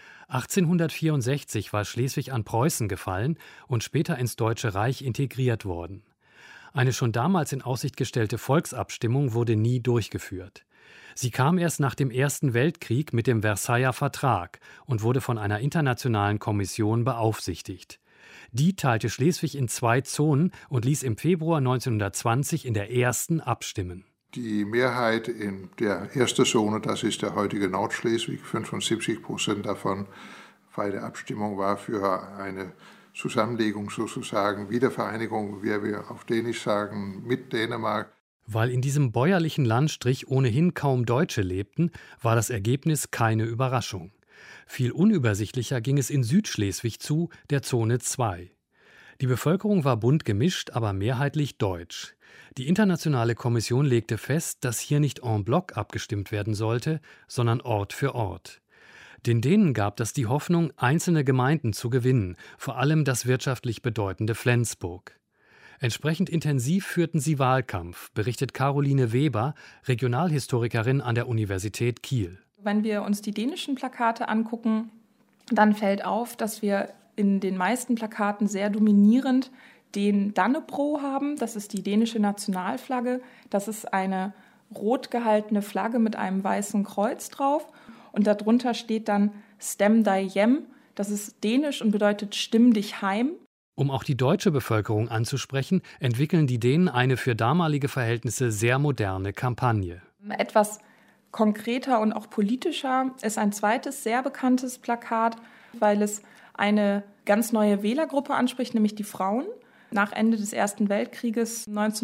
1864 war Schleswig an Preußen gefallen und später ins Deutsche Reich integriert worden. Eine schon damals in Aussicht gestellte Volksabstimmung wurde nie durchgeführt. Sie kam erst nach dem Ersten Weltkrieg mit dem Versailler Vertrag und wurde von einer internationalen Kommission beaufsichtigt. Die teilte Schleswig in 2 Zonen und ließ im Februar 1920 in der ersten abstimmen. Die Mehrheit in der ersten Zone, das ist der heutige Nordschleswig, 75% davon bei der Abstimmung war für eine Zusammenlegung sozusagen, Wiedervereinigung, wie wir auf Dänisch sagen, mit Dänemark. Weil in diesem bäuerlichen Landstrich ohnehin kaum Deutsche lebten, war das Ergebnis keine Überraschung. Viel unübersichtlicher ging es in Südschleswig zu, der Zone 2. Die Bevölkerung war bunt gemischt, aber mehrheitlich deutsch. Die internationale Kommission legte fest, dass hier nicht en bloc abgestimmt werden sollte, sondern Ort für Ort. Den Dänen gab das die Hoffnung, einzelne Gemeinden zu gewinnen, vor allem das wirtschaftlich bedeutende Flensburg. Entsprechend intensiv führten sie Wahlkampf, berichtet Caroline Weber, Regionalhistorikerin an der Universität Kiel. Wenn wir uns die dänischen Plakate angucken, dann fällt auf, dass wir in den meisten Plakaten sehr dominierend den Dannebrog haben. Das ist die dänische Nationalflagge. Das ist eine rot gehaltene Flagge mit einem weißen Kreuz drauf. Und darunter steht dann Stem dig hjem. Das ist dänisch und bedeutet Stimm dich heim. Um auch die deutsche Bevölkerung anzusprechen, entwickeln die Dänen eine für damalige Verhältnisse sehr moderne Kampagne. Etwas konkreter und auch politischer ist ein zweites sehr bekanntes Plakat, weil es eine ganz neue Wählergruppe anspricht, nämlich die Frauen. Nach Ende des Ersten Weltkrieges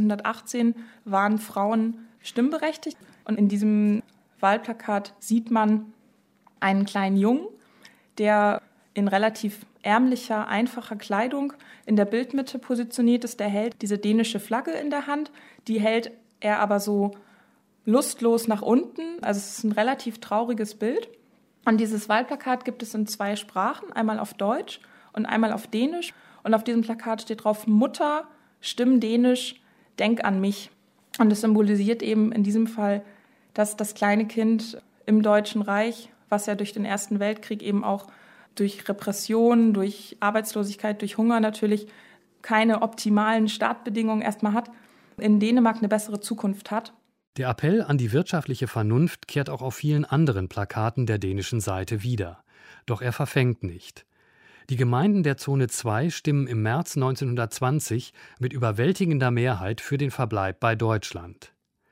1918 waren Frauen stimmberechtigt. Und in diesem Wahlplakat sieht man einen kleinen Jungen, der in relativ ärmlicher, einfacher Kleidung in der Bildmitte positioniert ist. Der hält diese dänische Flagge in der Hand. Die hält er aber so lustlos nach unten. Also es ist ein relativ trauriges Bild. Und dieses Wahlplakat gibt es in 2 Sprachen, einmal auf Deutsch und einmal auf Dänisch. Und auf diesem Plakat steht drauf: Mutter, stimm Dänisch, denk an mich. Und es symbolisiert eben in diesem Fall, dass das kleine Kind im Deutschen Reich, was ja durch den Ersten Weltkrieg eben auch durch Repression, durch Arbeitslosigkeit, durch Hunger natürlich keine optimalen Startbedingungen erstmal hat, in Dänemark eine bessere Zukunft hat. Der Appell an die wirtschaftliche Vernunft kehrt auch auf vielen anderen Plakaten der dänischen Seite wieder. Doch er verfängt nicht. Die Gemeinden der Zone 2 stimmen im März 1920 mit überwältigender Mehrheit für den Verbleib bei Deutschland.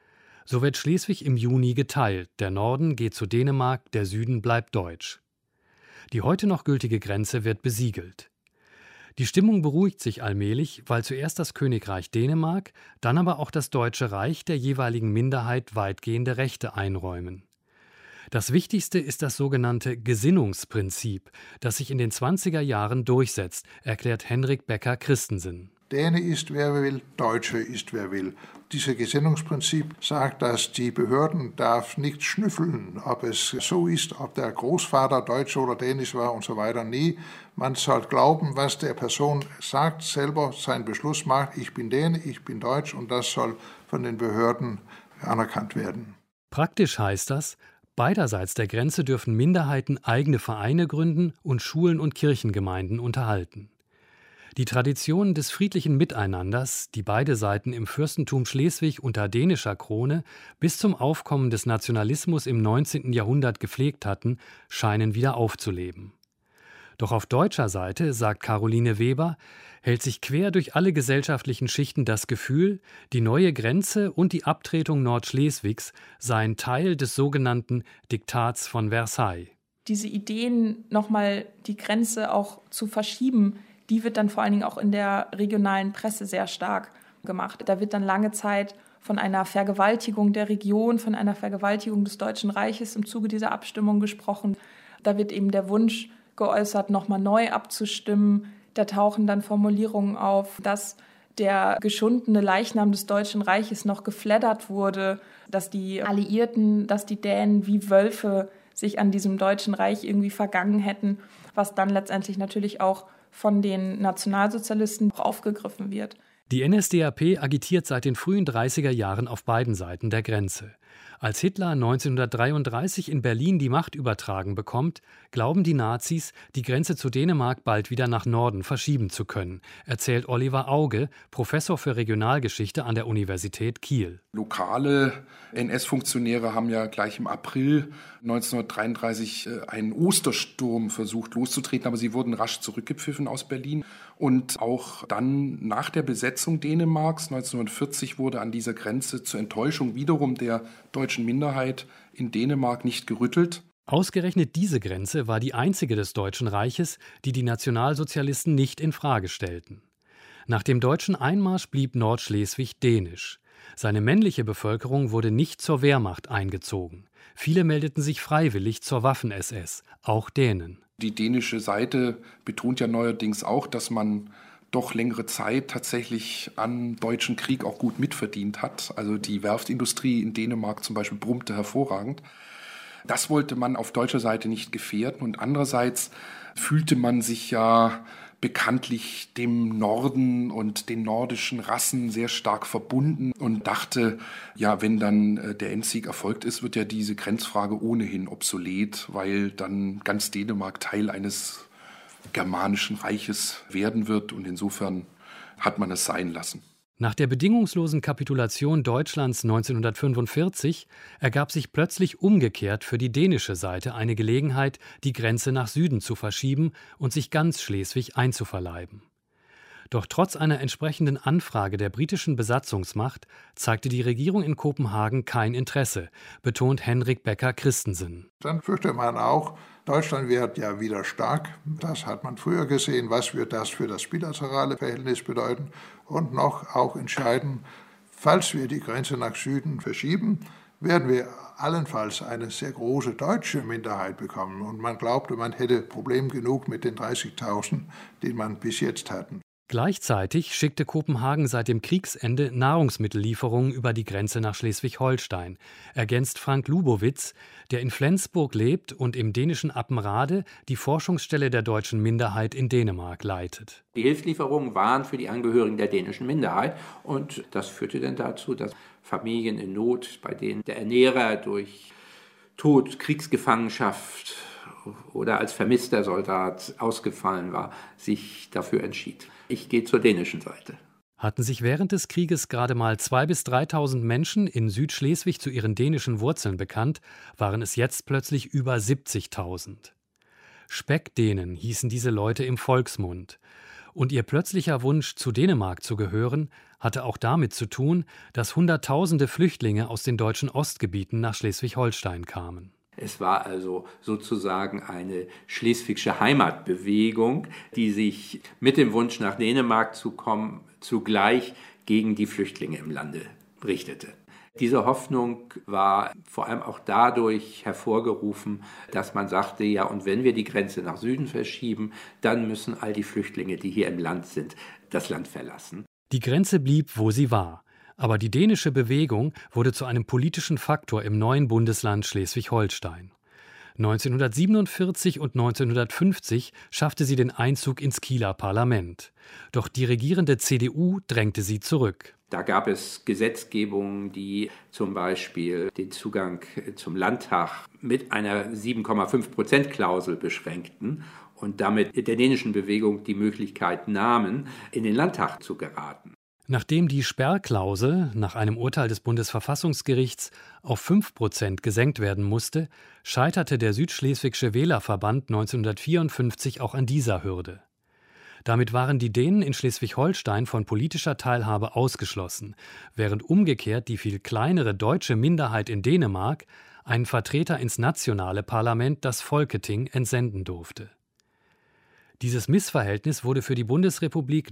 So wird Schleswig im Juni geteilt. Der Norden geht zu Dänemark, der Süden bleibt deutsch. Die heute noch gültige Grenze wird besiegelt. Die Stimmung beruhigt sich allmählich, weil zuerst das Königreich Dänemark, dann aber auch das Deutsche Reich der jeweiligen Minderheit weitgehende Rechte einräumen. Das Wichtigste ist das sogenannte Gesinnungsprinzip, das sich in den 20er Jahren durchsetzt, erklärt Henrik Becker Christensen. Däne ist, wer will, Deutsche ist, wer will. Dieses Gesinnungsprinzip sagt, dass die Behörden darf nicht schnüffeln, ob es so ist, ob der Großvater deutsch oder dänisch war und so weiter. Nie. Man soll glauben, was der Person sagt, selber seinen Beschluss macht. Ich bin Däne, ich bin Deutsch, und das soll von den Behörden anerkannt werden. Praktisch heißt das, beiderseits der Grenze dürfen Minderheiten eigene Vereine gründen und Schulen und Kirchengemeinden unterhalten. Die Traditionen des friedlichen Miteinanders, die beide Seiten im Fürstentum Schleswig unter dänischer Krone bis zum Aufkommen des Nationalismus im 19. Jahrhundert gepflegt hatten, scheinen wieder aufzuleben. Doch auf deutscher Seite, sagt Caroline Weber, hält sich quer durch alle gesellschaftlichen Schichten das Gefühl, die neue Grenze und die Abtretung Nordschleswigs seien Teil des sogenannten Diktats von Versailles. Diese Ideen, nochmal die Grenze auch zu verschieben, die wird dann vor allen Dingen auch in der regionalen Presse sehr stark gemacht. Da wird dann lange Zeit von einer Vergewaltigung der Region, von einer Vergewaltigung des Deutschen Reiches im Zuge dieser Abstimmung gesprochen. Da wird eben der Wunsch geäußert, nochmal neu abzustimmen. Da tauchen dann Formulierungen auf, dass der geschundene Leichnam des Deutschen Reiches noch gefleddert wurde, dass die Alliierten, dass die Dänen wie Wölfe sich an diesem Deutschen Reich irgendwie vergangen hätten, was dann letztendlich natürlich auch von den Nationalsozialisten aufgegriffen wird. Die NSDAP agitiert seit den frühen 30er Jahren auf beiden Seiten der Grenze. Als Hitler 1933 in Berlin die Macht übertragen bekommt, glauben die Nazis, die Grenze zu Dänemark bald wieder nach Norden verschieben zu können, erzählt Oliver Auge, Professor für Regionalgeschichte an der Universität Kiel. Lokale NS-Funktionäre haben ja gleich im April 1933 einen Ostersturm versucht loszutreten, aber sie wurden rasch zurückgepfiffen aus Berlin. Und auch dann nach der Besetzung Dänemarks 1940 wurde an dieser Grenze zur Enttäuschung wiederum der deutschen Minderheit in Dänemark nicht gerüttelt. Ausgerechnet diese Grenze war die einzige des Deutschen Reiches, die die Nationalsozialisten nicht in Frage stellten. Nach dem deutschen Einmarsch blieb Nordschleswig dänisch. Seine männliche Bevölkerung wurde nicht zur Wehrmacht eingezogen. Viele meldeten sich freiwillig zur Waffen-SS, auch Dänen. Die dänische Seite betont ja neuerdings auch, dass man doch längere Zeit tatsächlich am Deutschen Krieg auch gut mitverdient hat. Also die Werftindustrie in Dänemark zum Beispiel brummte hervorragend. Das wollte man auf deutscher Seite nicht gefährden. Und andererseits fühlte man sich ja bekanntlich dem Norden und den nordischen Rassen sehr stark verbunden und dachte, ja, wenn dann der Endsieg erfolgt ist, wird ja diese Grenzfrage ohnehin obsolet, weil dann ganz Dänemark Teil eines germanischen Reiches werden wird. Und insofern hat man es sein lassen. Nach der bedingungslosen Kapitulation Deutschlands 1945 ergab sich plötzlich umgekehrt für die dänische Seite eine Gelegenheit, die Grenze nach Süden zu verschieben und sich ganz Schleswig einzuverleiben. Doch trotz einer entsprechenden Anfrage der britischen Besatzungsmacht zeigte die Regierung in Kopenhagen kein Interesse, betont Henrik Becker Christensen. Dann fürchte man auch, Deutschland wird ja wieder stark. Das hat man früher gesehen. Was wird das für das bilaterale Verhältnis bedeuten? Und noch auch entscheiden, falls wir die Grenze nach Süden verschieben, werden wir allenfalls eine sehr große deutsche Minderheit bekommen. Und man glaubte, man hätte Problem genug mit den 30.000, die man bis jetzt hatten. Gleichzeitig schickte Kopenhagen seit dem Kriegsende Nahrungsmittellieferungen über die Grenze nach Schleswig-Holstein, ergänzt Frank Lubowitz, der in Flensburg lebt und im dänischen Appenrade die Forschungsstelle der deutschen Minderheit in Dänemark leitet. Die Hilfslieferungen waren für die Angehörigen der dänischen Minderheit und das führte dann dazu, dass Familien in Not, bei denen der Ernährer durch Tod, Kriegsgefangenschaft oder als vermisster Soldat ausgefallen war, sich dafür entschied. Ich gehe zur dänischen Seite. Hatten sich während des Krieges gerade mal 2.000 bis 3.000 Menschen in Südschleswig zu ihren dänischen Wurzeln bekannt, waren es jetzt plötzlich über 70.000. Speckdänen hießen diese Leute im Volksmund. Und ihr plötzlicher Wunsch, zu Dänemark zu gehören, hatte auch damit zu tun, dass Hunderttausende Flüchtlinge aus den deutschen Ostgebieten nach Schleswig-Holstein kamen. Es war also sozusagen eine schleswigsche Heimatbewegung, die sich mit dem Wunsch, nach Dänemark zu kommen, zugleich gegen die Flüchtlinge im Lande richtete. Diese Hoffnung war vor allem auch dadurch hervorgerufen, dass man sagte, ja, und wenn wir die Grenze nach Süden verschieben, dann müssen all die Flüchtlinge, die hier im Land sind, das Land verlassen. Die Grenze blieb, wo sie war. Aber die dänische Bewegung wurde zu einem politischen Faktor im neuen Bundesland Schleswig-Holstein. 1947 und 1950 schaffte sie den Einzug ins Kieler Parlament. Doch die regierende CDU drängte sie zurück. Da gab es Gesetzgebungen, die zum Beispiel den Zugang zum Landtag mit einer 7,5%-Klausel beschränkten und damit der dänischen Bewegung die Möglichkeit nahmen, in den Landtag zu geraten. Nachdem die Sperrklausel nach einem Urteil des Bundesverfassungsgerichts auf 5% gesenkt werden musste, scheiterte der Südschleswigsche Wählerverband 1954 auch an dieser Hürde. Damit waren die Dänen in Schleswig-Holstein von politischer Teilhabe ausgeschlossen, während umgekehrt die viel kleinere deutsche Minderheit in Dänemark einen Vertreter ins nationale Parlament, das Folketing, entsenden durfte. Dieses Missverhältnis wurde für die Bundesrepublik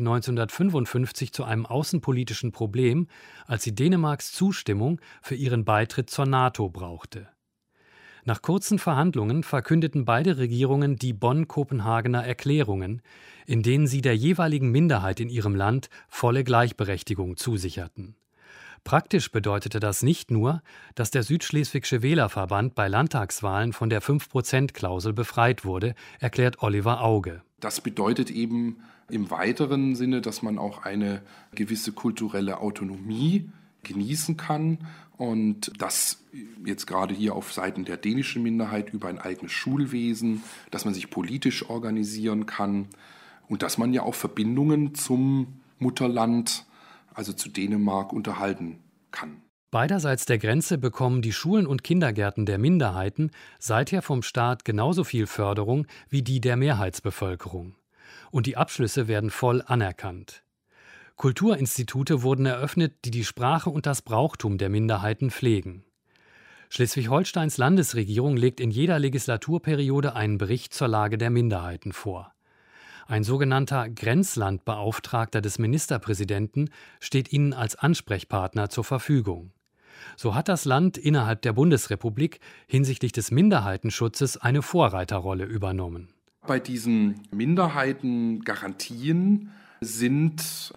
1955 zu einem außenpolitischen Problem, als sie Dänemarks Zustimmung für ihren Beitritt zur NATO brauchte. Nach kurzen Verhandlungen verkündeten beide Regierungen die Bonn-Kopenhagener Erklärungen, in denen sie der jeweiligen Minderheit in ihrem Land volle Gleichberechtigung zusicherten. Praktisch bedeutete das nicht nur, dass der Südschleswigsche Wählerverband bei Landtagswahlen von der 5%-Klausel befreit wurde, erklärt Oliver Auge. Das bedeutet eben im weiteren Sinne, dass man auch eine gewisse kulturelle Autonomie genießen kann und das jetzt gerade hier auf Seiten der dänischen Minderheit über ein eigenes Schulwesen, dass man sich politisch organisieren kann und dass man ja auch Verbindungen zum Mutterland, also zu Dänemark, unterhalten kann. Beiderseits der Grenze bekommen die Schulen und Kindergärten der Minderheiten seither vom Staat genauso viel Förderung wie die der Mehrheitsbevölkerung. Und die Abschlüsse werden voll anerkannt. Kulturinstitute wurden eröffnet, die die Sprache und das Brauchtum der Minderheiten pflegen. Schleswig-Holsteins Landesregierung legt in jeder Legislaturperiode einen Bericht zur Lage der Minderheiten vor. Ein sogenannter Grenzlandbeauftragter des Ministerpräsidenten steht ihnen als Ansprechpartner zur Verfügung. So hat das Land innerhalb der Bundesrepublik hinsichtlich des Minderheitenschutzes eine Vorreiterrolle übernommen. Bei diesen Minderheitengarantien sind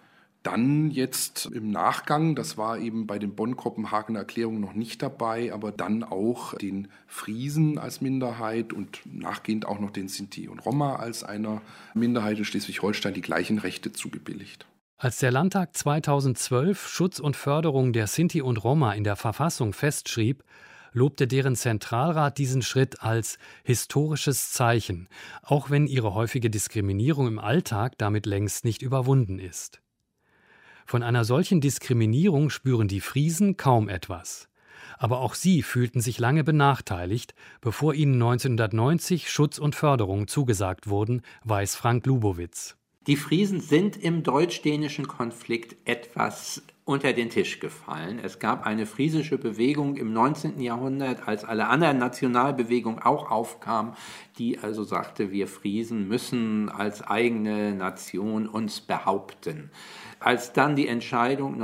Dann jetzt im Nachgang, das war eben bei den Bonn-Kopenhagener Erklärungen noch nicht dabei, aber dann auch den Friesen als Minderheit und nachgehend auch noch den Sinti und Roma als einer Minderheit in Schleswig-Holstein die gleichen Rechte zugebilligt. Als der Landtag 2012 Schutz und Förderung der Sinti und Roma in der Verfassung festschrieb, lobte deren Zentralrat diesen Schritt als historisches Zeichen, auch wenn ihre häufige Diskriminierung im Alltag damit längst nicht überwunden ist. Von einer solchen Diskriminierung spüren die Friesen kaum etwas. Aber auch sie fühlten sich lange benachteiligt, bevor ihnen 1990 Schutz und Förderung zugesagt wurden, weiß Frank Lubowitz. Die Friesen sind im deutsch-dänischen Konflikt etwas unter den Tisch gefallen. Es gab eine friesische Bewegung im 19. Jahrhundert, als alle anderen Nationalbewegungen auch aufkamen, die also sagte, wir Friesen müssen als eigene Nation uns behaupten. Als dann die Entscheidung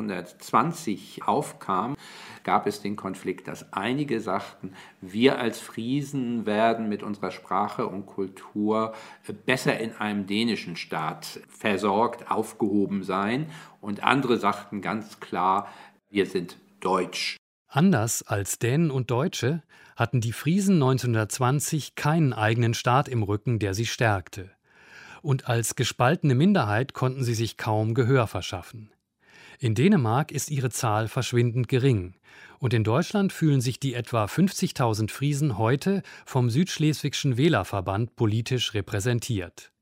1920 aufkam, gab es den Konflikt, dass einige sagten, wir als Friesen werden mit unserer Sprache und Kultur besser in einem dänischen Staat versorgt, aufgehoben sein. Und andere sagten ganz klar, wir sind deutsch. Anders als Dänen und Deutsche hatten die Friesen 1920 keinen eigenen Staat im Rücken, der sie stärkte. Und als gespaltene Minderheit konnten sie sich kaum Gehör verschaffen. In Dänemark ist ihre Zahl verschwindend gering. Und in Deutschland fühlen sich die etwa 50.000 Friesen heute vom Südschleswigschen Wählerverband politisch repräsentiert.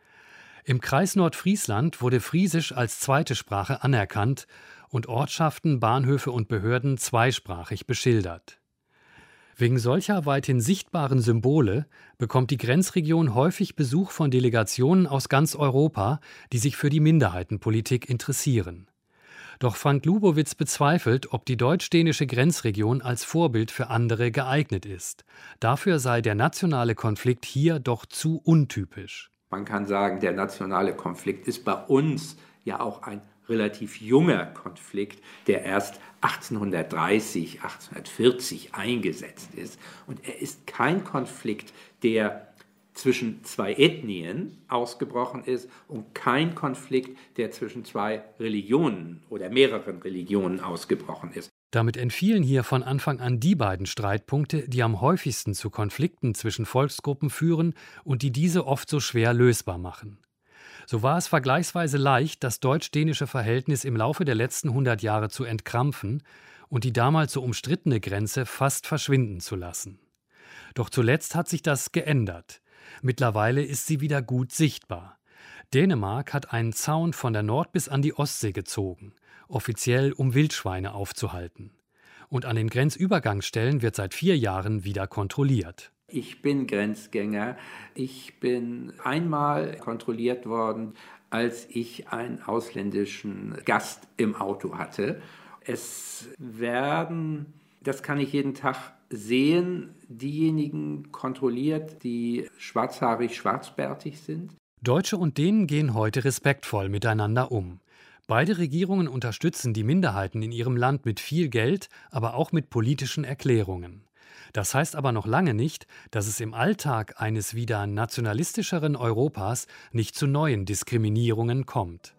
Im Kreis Nordfriesland wurde Friesisch als zweite Sprache anerkannt und Ortschaften, Bahnhöfe und Behörden zweisprachig beschildert. Wegen solcher weithin sichtbaren Symbole bekommt die Grenzregion häufig Besuch von Delegationen aus ganz Europa, die sich für die Minderheitenpolitik interessieren. Doch Frank Lubowitz bezweifelt, ob die deutsch-dänische Grenzregion als Vorbild für andere geeignet ist. Dafür sei der nationale Konflikt hier doch zu untypisch. Man kann sagen, der nationale Konflikt ist bei uns ja auch ein relativ junger Konflikt, der erst 1830, 1840 eingesetzt ist. Und er ist kein Konflikt, der zwischen zwei Ethnien ausgebrochen ist und kein Konflikt, der zwischen zwei Religionen oder mehreren Religionen ausgebrochen ist. Damit entfielen hier von Anfang an die beiden Streitpunkte, die am häufigsten zu Konflikten zwischen Volksgruppen führen und die diese oft so schwer lösbar machen. So war es vergleichsweise leicht, das deutsch-dänische Verhältnis im Laufe der letzten 100 Jahre zu entkrampfen und die damals so umstrittene Grenze fast verschwinden zu lassen. Doch zuletzt hat sich das geändert. Mittlerweile ist sie wieder gut sichtbar. Dänemark hat einen Zaun von der Nord- bis an die Ostsee gezogen, offiziell um Wildschweine aufzuhalten. Und an den Grenzübergangsstellen wird seit 4 Jahren wieder kontrolliert. Ich bin Grenzgänger. Ich bin einmal kontrolliert worden, als ich einen ausländischen Gast im Auto hatte. Es werden, das kann ich jeden Tag sehen, diejenigen kontrolliert, die schwarzhaarig, schwarzbärtig sind. Deutsche und Dänen gehen heute respektvoll miteinander um. Beide Regierungen unterstützen die Minderheiten in ihrem Land mit viel Geld, aber auch mit politischen Erklärungen. Das heißt aber noch lange nicht, dass es im Alltag eines wieder nationalistischeren Europas nicht zu neuen Diskriminierungen kommt.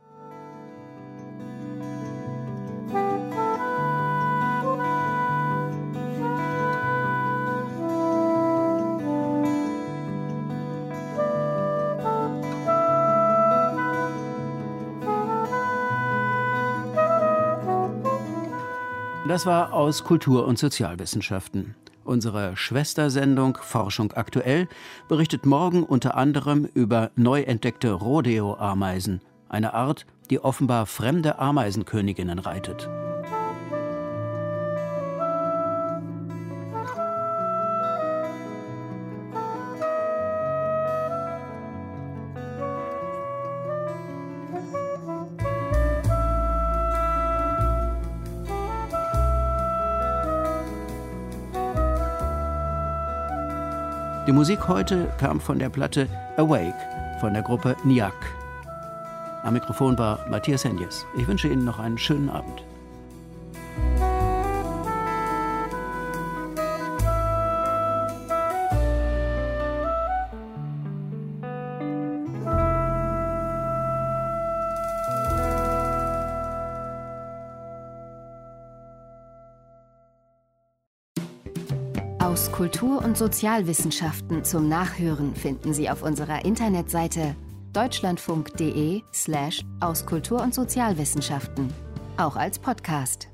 Das war aus Kultur- und Sozialwissenschaften. Unsere Schwestersendung Forschung aktuell berichtet morgen unter anderem über neu entdeckte Rodeo-Ameisen, eine Art, die offenbar fremde Ameisenköniginnen reitet. Die Musik heute kam von der Platte Awake von der Gruppe Nyak. Am Mikrofon war Matthias Henjes. Ich wünsche Ihnen noch einen schönen Abend. Aus Kultur- und Sozialwissenschaften zum Nachhören finden Sie auf unserer Internetseite deutschlandfunk.de/aus Kultur- und Sozialwissenschaften. Auch als Podcast.